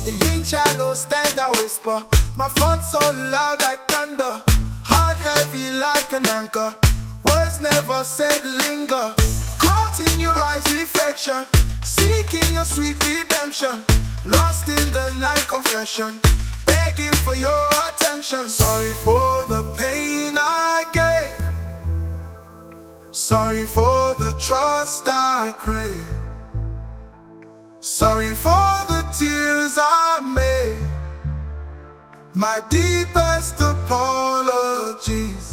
In shadows stand a whisper. My thoughts so loud like thunder. Heart heavy like an anchor. Words never said linger. Caught in your eyes reflection. Seeking your sweet redemption. Lost in the night confession. Begging for your attention. Sorry for the pain I gave. Sorry for the trust I crave. Sorry for the tears I made. My deepest apologies.